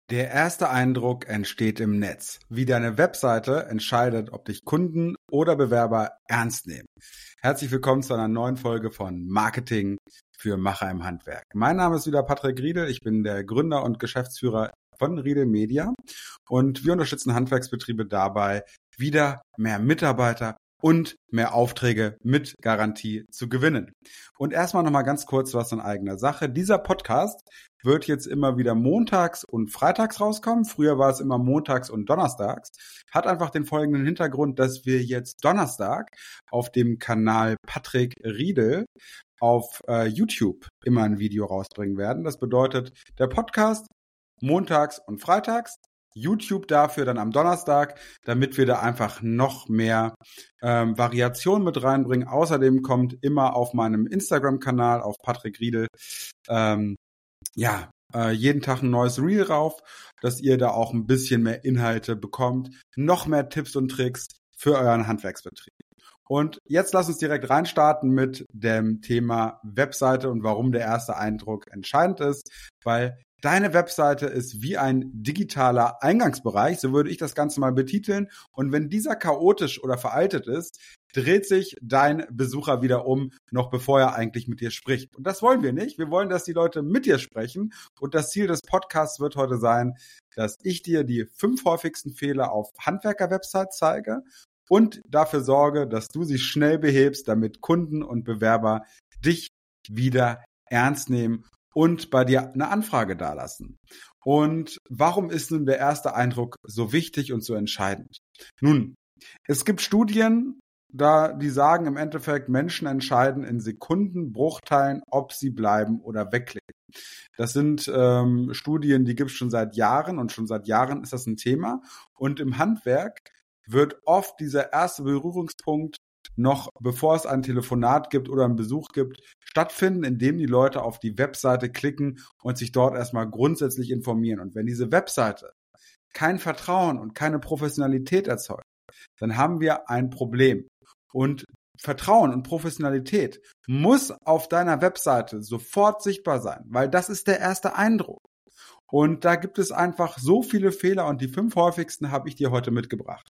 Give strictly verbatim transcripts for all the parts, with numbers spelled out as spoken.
Der erste Eindruck entsteht im Netz. Wie deine Webseite entscheidet, ob dich Kunden oder Bewerber ernst nehmen. Herzlich willkommen zu einer neuen Folge von Marketing für Macher im Handwerk. Mein Name ist wieder Patrick Riedel. Ich bin der Gründer und Geschäftsführer von Riedel Media und wir unterstützen Handwerksbetriebe dabei, wieder mehr Mitarbeiter und mehr Aufträge mit Garantie zu gewinnen. Und erstmal nochmal ganz kurz was in eigener Sache. Dieser Podcast wird jetzt immer wieder montags und freitags rauskommen. Früher war es immer montags und donnerstags. Hat einfach den folgenden Hintergrund, dass wir jetzt Donnerstag auf dem Kanal Patrick Riedel auf äh, YouTube immer ein Video rausbringen werden. Das bedeutet, der Podcast montags und freitags, YouTube dafür dann am Donnerstag, damit wir da einfach noch mehr ähm, Variation mit reinbringen. Außerdem kommt immer auf meinem Instagram-Kanal, auf Patrick Riedel, ähm, ja, äh, jeden Tag ein neues Reel rauf, dass ihr da auch ein bisschen mehr Inhalte bekommt, noch mehr Tipps und Tricks für euren Handwerksbetrieb. Und jetzt lasst uns direkt reinstarten mit dem Thema Webseite und warum der erste Eindruck entscheidend ist, weil deine Webseite ist wie ein digitaler Eingangsbereich, so würde ich das Ganze mal betiteln. Und wenn dieser chaotisch oder veraltet ist, dreht sich dein Besucher wieder um, noch bevor er eigentlich mit dir spricht. Und das wollen wir nicht. Wir wollen, dass die Leute mit dir sprechen. Und das Ziel des Podcasts wird heute sein, dass ich dir die fünf häufigsten Fehler auf Handwerker-Websites zeige und dafür sorge, dass du sie schnell behebst, damit Kunden und Bewerber dich wieder ernst nehmen und bei dir eine Anfrage dalassen. Und warum ist nun der erste Eindruck so wichtig und so entscheidend? Nun, es gibt Studien, da die sagen im Endeffekt, Menschen entscheiden in Sekundenbruchteilen, ob sie bleiben oder wegklicken. Das sind ähm, Studien, die gibt es schon seit Jahren und schon seit Jahren ist das ein Thema. Und im Handwerk wird oft dieser erste Berührungspunkt noch bevor es ein Telefonat gibt oder einen Besuch gibt, stattfinden, indem die Leute auf die Webseite klicken und sich dort erstmal grundsätzlich informieren. Und wenn diese Webseite kein Vertrauen und keine Professionalität erzeugt, dann haben wir ein Problem. Und Vertrauen und Professionalität muss auf deiner Webseite sofort sichtbar sein, weil das ist der erste Eindruck. Und da gibt es einfach so viele Fehler und die fünf häufigsten habe ich dir heute mitgebracht.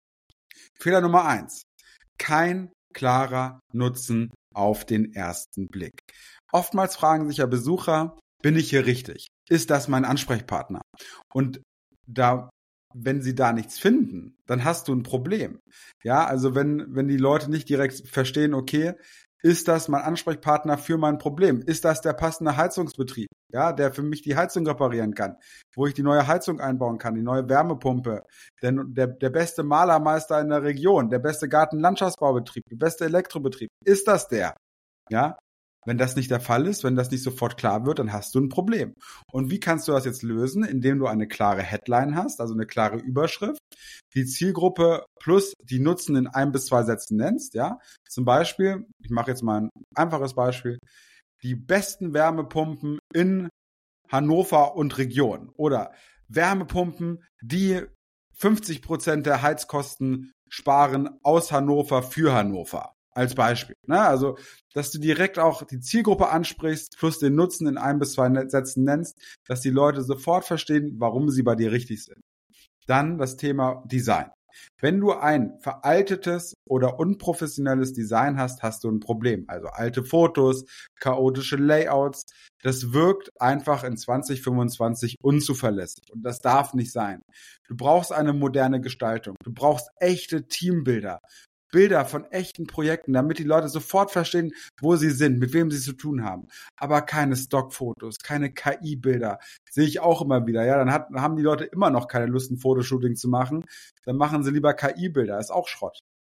Fehler Nummer eins. Kein klarer Nutzen auf den ersten Blick. Oftmals fragen sich ja Besucher, bin ich hier richtig? Ist das mein Ansprechpartner? Und da, wenn sie da nichts finden, dann hast du ein Problem. Ja, also wenn, wenn die Leute nicht direkt verstehen, okay, ist das mein Ansprechpartner für mein Problem? Ist das der passende Heizungsbetrieb, ja, der für mich die Heizung reparieren kann, wo ich die neue Heizung einbauen kann, die neue Wärmepumpe, der, der, der beste Malermeister in der Region, der beste Gartenlandschaftsbaubetrieb, der beste Elektrobetrieb? Ist das der? Ja, wenn das nicht der Fall ist, wenn das nicht sofort klar wird, dann hast du ein Problem. Und wie kannst du das jetzt lösen? Indem du eine klare Headline hast, also eine klare Überschrift, die Zielgruppe plus die Nutzen in ein bis zwei Sätzen nennst, ja. Zum Beispiel, ich mache jetzt mal ein einfaches Beispiel, die besten Wärmepumpen in Hannover und Region oder Wärmepumpen, die fünfzig Prozent der Heizkosten sparen aus Hannover für Hannover. Als Beispiel. Ne? Also, dass du direkt auch die Zielgruppe ansprichst, plus den Nutzen in ein bis zwei Sätzen nennst, dass die Leute sofort verstehen, warum sie bei dir richtig sind. Dann das Thema Design. Wenn du ein veraltetes oder unprofessionelles Design hast, hast du ein Problem. Also alte Fotos, chaotische Layouts, das wirkt einfach in zwanzig fünfundzwanzig unzuverlässig. Und das darf nicht sein. Du brauchst eine moderne Gestaltung. Du brauchst echte Teambilder. Bilder von echten Projekten, damit die Leute sofort verstehen, wo sie sind, mit wem sie zu tun haben. Aber keine Stockfotos, keine K I-Bilder. Sehe ich auch immer wieder. Ja, dann, hat, dann haben die Leute immer noch keine Lust, ein Fotoshooting zu machen. Dann machen sie lieber K I-Bilder. Ist auch Schrott.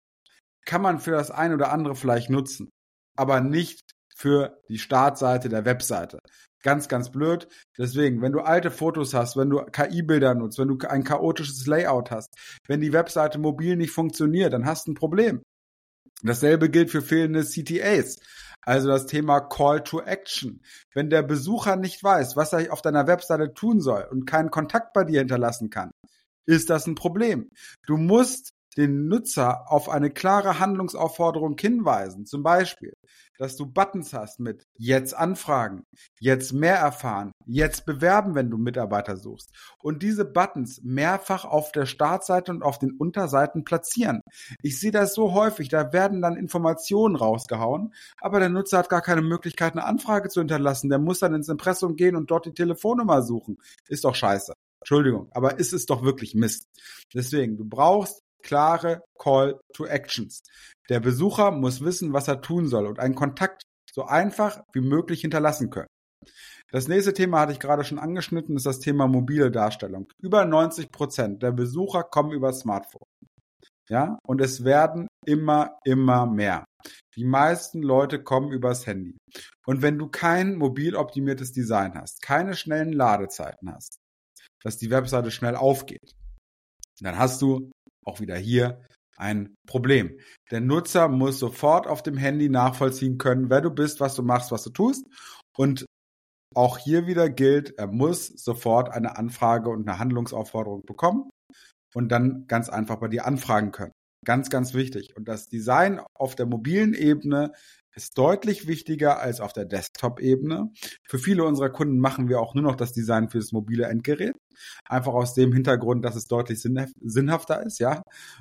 Kann man für das eine oder andere vielleicht nutzen, aber nicht für die Startseite der Webseite. Ganz, ganz blöd. Deswegen, wenn du alte Fotos hast, wenn du K I-Bilder nutzt, wenn du ein chaotisches Layout hast, wenn die Webseite mobil nicht funktioniert, dann hast du ein Problem. Dasselbe gilt für fehlende C T As. Also das Thema Call to Action. Wenn der Besucher nicht weiß, was er auf deiner Webseite tun soll und keinen Kontakt bei dir hinterlassen kann, ist das ein Problem. Du musst den Nutzer auf eine klare Handlungsaufforderung hinweisen. Zum Beispiel, dass du Buttons hast mit jetzt anfragen, jetzt mehr erfahren, jetzt bewerben, wenn du Mitarbeiter suchst. Und diese Buttons mehrfach auf der Startseite und auf den Unterseiten platzieren. Ich sehe das so häufig, da werden dann Informationen rausgehauen, aber der Nutzer hat gar keine Möglichkeit, eine Anfrage zu hinterlassen. Der muss dann ins Impressum gehen und dort die Telefonnummer suchen. Ist doch scheiße. Entschuldigung, aber ist es doch wirklich Mist. Deswegen, du brauchst klare Call to Actions. Der Besucher muss wissen, was er tun soll und einen Kontakt so einfach wie möglich hinterlassen können. Das nächste Thema hatte ich gerade schon angeschnitten, ist das Thema mobile Darstellung. Über neunzig Prozent der Besucher kommen über Smartphone. Ja, und es werden immer, immer mehr. Die meisten Leute kommen übers Handy. Und wenn du kein mobil optimiertes Design hast, keine schnellen Ladezeiten hast, dass die Webseite schnell aufgeht, dann hast du auch wieder hier ein Problem. Der Nutzer muss sofort auf dem Handy nachvollziehen können, wer du bist, was du machst, was du tust. Und auch hier wieder gilt, er muss sofort eine Anfrage und eine Handlungsaufforderung bekommen und dann ganz einfach bei dir anfragen können. Ganz, ganz wichtig. Und das Design auf der mobilen Ebene ist deutlich wichtiger als auf der Desktop-Ebene. Für viele unserer Kunden machen wir auch nur noch das Design für das mobile Endgerät. Einfach aus dem Hintergrund, dass es deutlich sinnhafter ist, ja.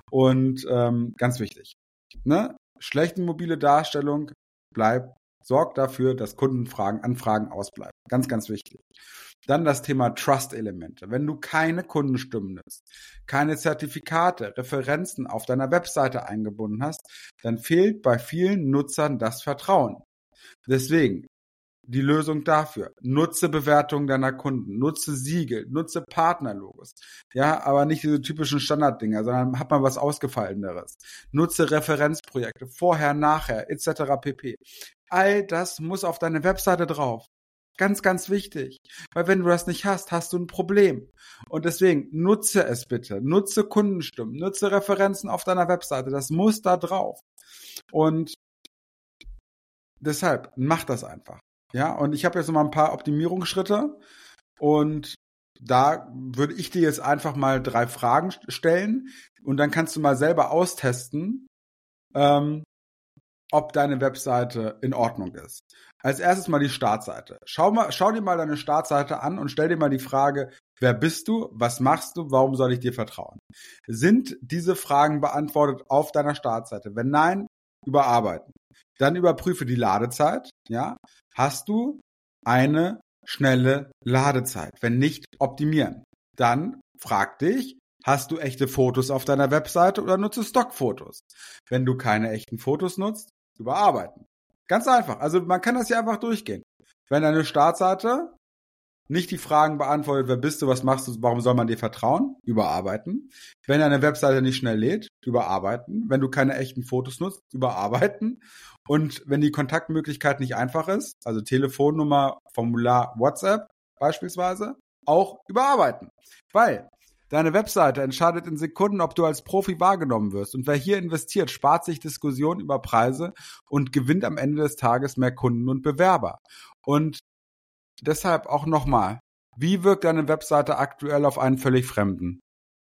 Und ähm, ganz wichtig, ne? Schlechte mobile Darstellung bleibt, sorgt dafür, dass Kundenfragen, Anfragen ausbleiben. Ganz, ganz wichtig. Dann das Thema Trust-Elemente. Wenn du keine Kundenstimmen nutzt, keine Zertifikate, Referenzen auf deiner Webseite eingebunden hast, dann fehlt bei vielen Nutzern das Vertrauen. Deswegen die Lösung dafür: Nutze Bewertungen deiner Kunden, nutze Siegel, nutze Partnerlogos. Ja, aber nicht diese typischen Standarddinger, sondern hab mal was Ausgefalleneres. Nutze Referenzprojekte, vorher, nachher, et cetera pp. All das muss auf deine Webseite drauf. Ganz, ganz wichtig. Weil wenn du das nicht hast, hast du ein Problem. Und deswegen nutze es bitte. Nutze Kundenstimmen, nutze Referenzen auf deiner Webseite. Das muss da drauf. Und deshalb, mach das einfach. Ja, und ich habe jetzt noch mal ein paar Optimierungsschritte. Und da würde ich dir jetzt einfach mal drei Fragen stellen. Und dann kannst du mal selber austesten, ähm, ob deine Webseite in Ordnung ist. Als erstes mal die Startseite. Schau mal, schau dir mal deine Startseite an und stell dir mal die Frage: Wer bist du? Was machst du? Warum soll ich dir vertrauen? Sind diese Fragen beantwortet auf deiner Startseite? Wenn nein, überarbeiten. Dann überprüfe die Ladezeit. Ja, hast du eine schnelle Ladezeit? Wenn nicht, optimieren. Dann frag dich: Hast du echte Fotos auf deiner Webseite oder nutzt du Stockfotos? Wenn du keine echten Fotos nutzt, überarbeiten. Ganz einfach. Also man kann das ja einfach durchgehen. Wenn deine Startseite nicht die Fragen beantwortet: Wer bist du, was machst du, warum soll man dir vertrauen? Überarbeiten. Wenn deine Webseite nicht schnell lädt, überarbeiten. Wenn du keine echten Fotos nutzt, überarbeiten. Und wenn die Kontaktmöglichkeit nicht einfach ist, also Telefonnummer, Formular, WhatsApp beispielsweise, auch überarbeiten. Weil deine Webseite entscheidet in Sekunden, ob du als Profi wahrgenommen wirst. Und wer hier investiert, spart sich Diskussionen über Preise und gewinnt am Ende des Tages mehr Kunden und Bewerber. Und deshalb auch nochmal: Wie wirkt deine Webseite aktuell auf einen völlig Fremden?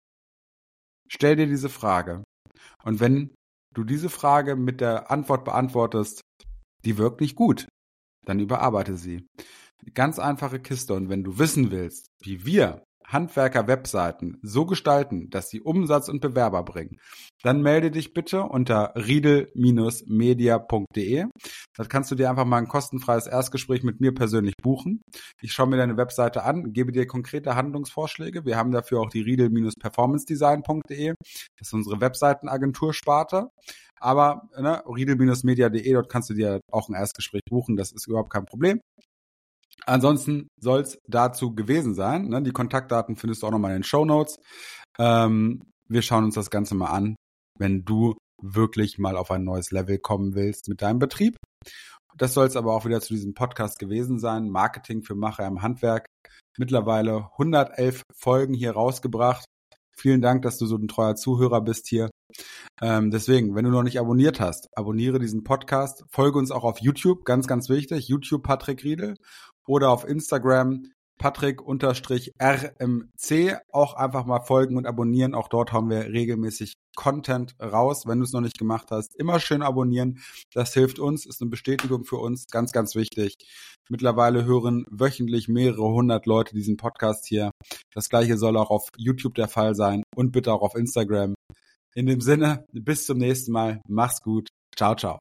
Stell dir diese Frage. Und wenn du diese Frage mit der Antwort beantwortest, die wirkt nicht gut, dann überarbeite sie. Ganz einfache Kiste. Und wenn du wissen willst, wie wir Handwerker-Webseiten so gestalten, dass sie Umsatz und Bewerber bringen, dann melde dich bitte unter riedel Bindestrich media punkt de. Das kannst du dir einfach mal ein kostenfreies Erstgespräch mit mir persönlich buchen. Ich schaue mir deine Webseite an, gebe dir konkrete Handlungsvorschläge. Wir haben dafür auch die riedel Bindestrich performance design punkt de. Das ist unsere Webseitenagentursparte. Aber ne, riedel Bindestrich media punkt de, dort kannst du dir auch ein Erstgespräch buchen. Das ist überhaupt kein Problem. Ansonsten soll es dazu gewesen sein. Ne? Die Kontaktdaten findest du auch nochmal in den Shownotes. Ähm, wir schauen uns das Ganze mal an, wenn du wirklich mal auf ein neues Level kommen willst mit deinem Betrieb. Das soll es aber auch wieder zu diesem Podcast gewesen sein. Marketing für Macher im Handwerk. Mittlerweile hundertelf Folgen hier rausgebracht. Vielen Dank, dass du so ein treuer Zuhörer bist hier. Ähm, deswegen, wenn du noch nicht abonniert hast, abonniere diesen Podcast. Folge uns auch auf YouTube, ganz, ganz wichtig. YouTube Patrick Riedel. Oder auf Instagram Patrick-R M C. Auch einfach mal folgen und abonnieren. Auch dort haben wir regelmäßig Content raus. Wenn du es noch nicht gemacht hast, immer schön abonnieren. Das hilft uns, ist eine Bestätigung für uns. Ganz, ganz wichtig. Mittlerweile hören wöchentlich mehrere hundert Leute diesen Podcast hier. Das gleiche soll auch auf YouTube der Fall sein und bitte auch auf Instagram. In dem Sinne, bis zum nächsten Mal. Mach's gut. Ciao, ciao.